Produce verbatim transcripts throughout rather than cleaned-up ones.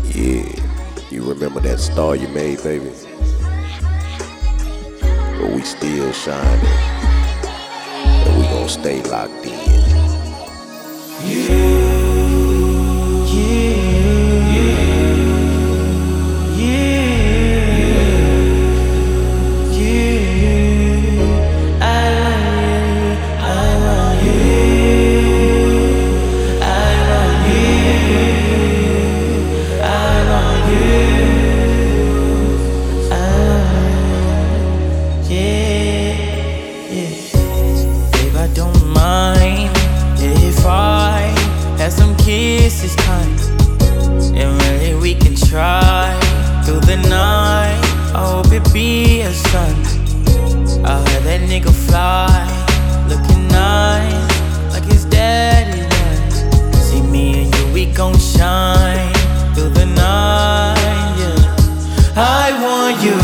Yeah, you remember that star you made, baby? But we still shining, and we gon' stay locked in. Yeah. Some kisses time, and really we can try through the night. I hope it be a sun. I heard that nigga fly, looking nice, like his daddy man. See me and you, we gon' shine through the night, yeah. I want you,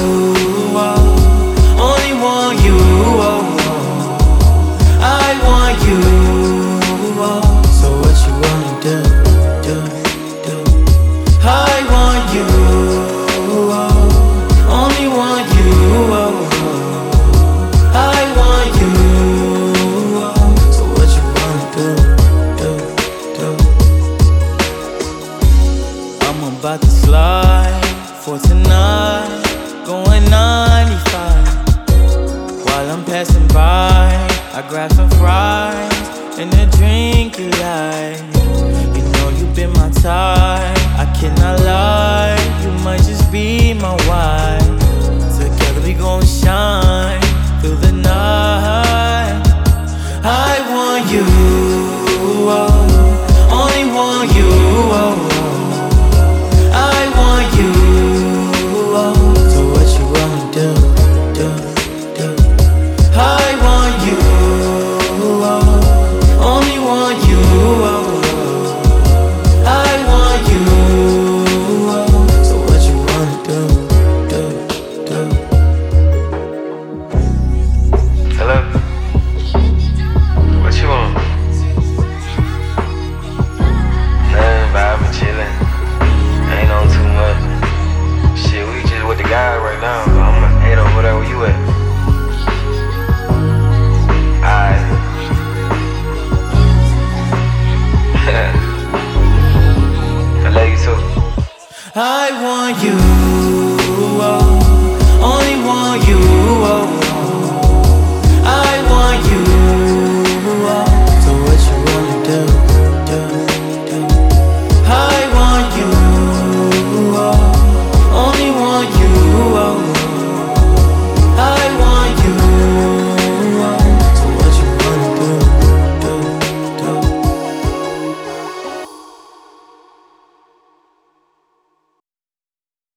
oh, only want you, oh, oh. I want you, oh. Do, do, do. I want you, oh, only want you, oh, oh. I want you, oh, so what you wanna do, do, do. I'm about to slide for tonight, going ninety-five. While I'm passing by, I grab some fries and a drink you like. You've been my type, I cannot lie. You might just be my wife. Together we gon' shine through the night. I want you, oh, only want you, oh, oh. I want you, oh, so what you wanna do, do, do. I want you, oh, only want you, oh. Right now, so I'ma head over there where you at. Alright. I love you too. I want you.